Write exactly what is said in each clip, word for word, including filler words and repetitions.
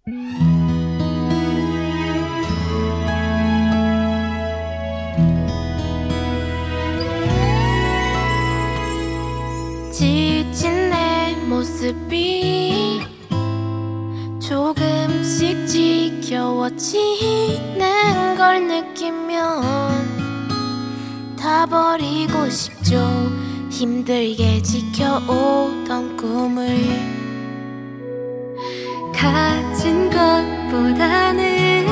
지친 내 모습이 조금씩 지겨워지는 걸 느끼면 다 버리고 싶죠. 힘들게 지켜오던 꿈을 가진 것보다는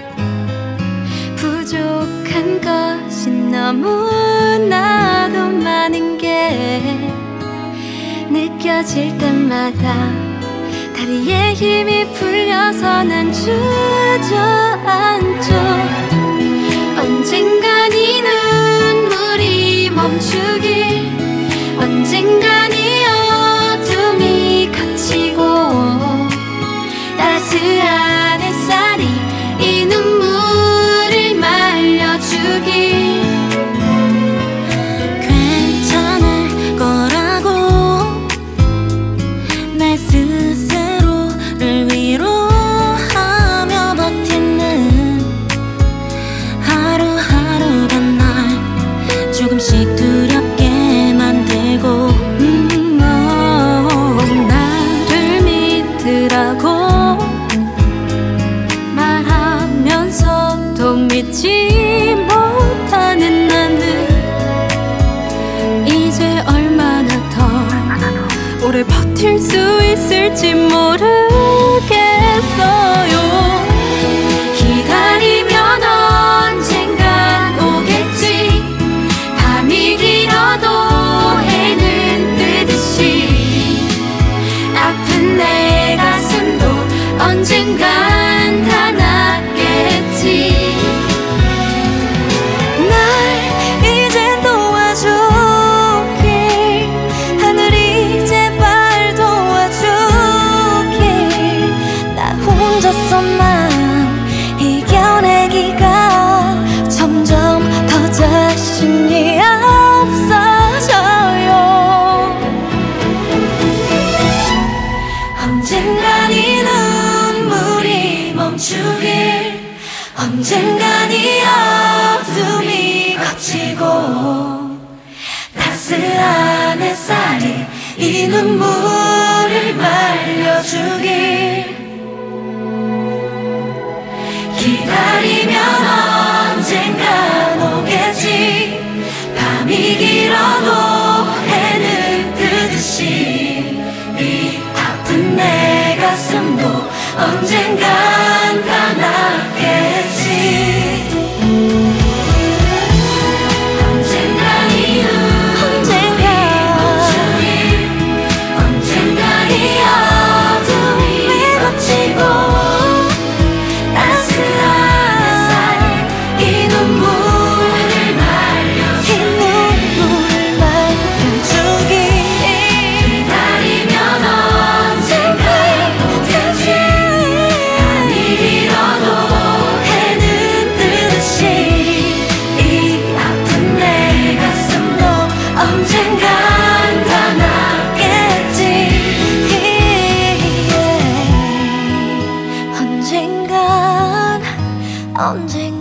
부족한 것이 너무나도 많은 게 느껴질 때마다 다리에 힘이 풀려서 난 주저앉죠. 언젠간 이 눈물이 멈추길, 언젠간 이 어둠이 갇히고 따스한 햇살이 이 눈물을 말려주길. 괜찮을 거라고 내 스스로를 위로하며 버티는 하루하루가 날 조금씩 두렵게 만들고 음, 어, 나를 믿으라고 말하면서도 믿지 못하는 나는 이제 얼마나 더 오래 버틸 수 있을지 모르겠어요. 기다리면 언젠간 오겠지. 밤이 길어도 해는 뜨듯이 아픈 내 가슴도 언젠간 다 낫겠지. 날 이제 도와주길, 하늘이 제발 도와주길. 나 혼자서만 이겨내기가 점점 더 자신이 없어져요. 언젠간 이 눈물이 멈추길, 언젠간 이 어둠이 걷히고 따스한 햇살이 이 눈물을 말려주길. 기다리면 언젠간 오겠지. 밤이 길어도 해는 뜨듯이 이 아픈 내 가슴도 언젠간 다 낫겠지. 언젠간 이 눈물이 멈추길, 언젠간 이 어둠이 걷히고 따스한 햇살이 이 눈물을 말려주길. 기다리면 언젠간 오겠지. 밤이 길어도 해는 뜨듯이 이 아픈 내 가슴도 언젠간 다 낫겠지. 언젠간 언젠간